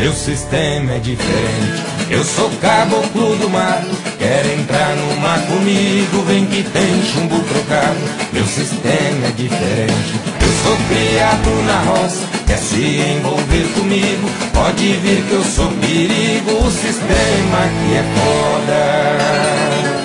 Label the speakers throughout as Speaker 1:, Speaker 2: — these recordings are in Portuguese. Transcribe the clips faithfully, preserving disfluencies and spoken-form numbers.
Speaker 1: meu sistema é diferente. Eu sou caboclo do mato, quer entrar no mar comigo, vem que tem chumbo trocado, meu sistema é diferente. Eu sou criado na roça, quer se envolver comigo, pode vir que eu sou perigo, o sistema aqui é foda.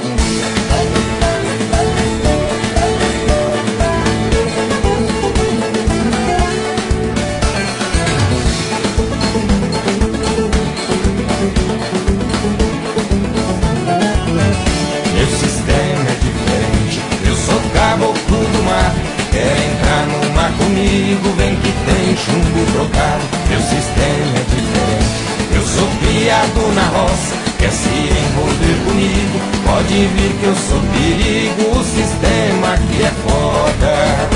Speaker 1: Caboclo do mar, quer entrar no mar comigo, vem que tem chumbo trocado, meu sistema é diferente. Eu sou criado na roça, quer se envolver comigo, pode vir que eu sou perigo, o sistema aqui é foda.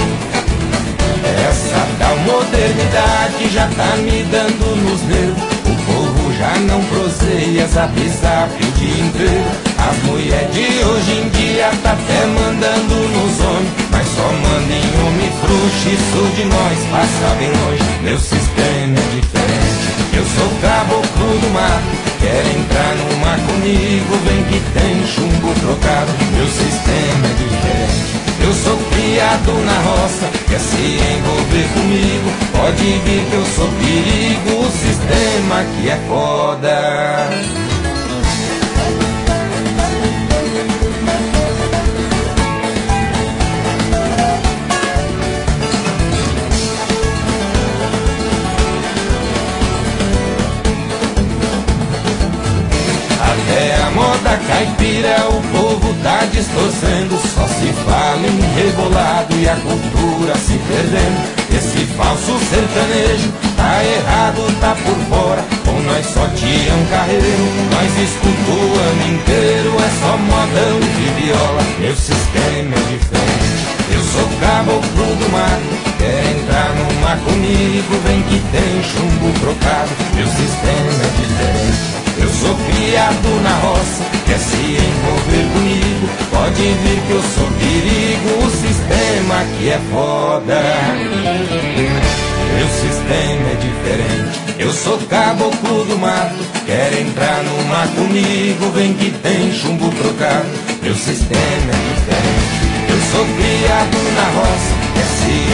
Speaker 1: Essa tal modernidade já tá me dando nos nervos, o povo já não proseia, zap zap o dia inteiro. As mulheres de hoje em dia tá até mandando nos homens, mas só manda em homem frouxo, isso de nós passa bem longe. Meu sistema é diferente, eu sou caboclo do mato, quer entrar no mar comigo, vem que tem chumbo trocado, meu sistema é diferente. Eu sou criado na roça, quer se envolver comigo, pode vir que eu sou perigo, o sistema aqui é foda. Até a moda caipira o povo tá distorcendo, só se fala em rebolado e a cultura se perdendo. Esse falso sertanejo tá errado, tá por fora, com nós só Tião Carreiro, nós escuta o ano inteiro, é só modão de viola, meu sistema é diferente. Eu sou caboclo do mato, quer entrar no mar comigo, vem que tem chumbo trocado, meu sistema é diferente. Eu sou criado na roça, quer se envolver comigo, pode vir que eu sou perigo, o sistema aqui é foda. Meu sistema é diferente, eu sou caboclo do mato, quer entrar no mar comigo, vem que tem chumbo trocado, meu sistema é diferente. Eu sou criado na roça, quer se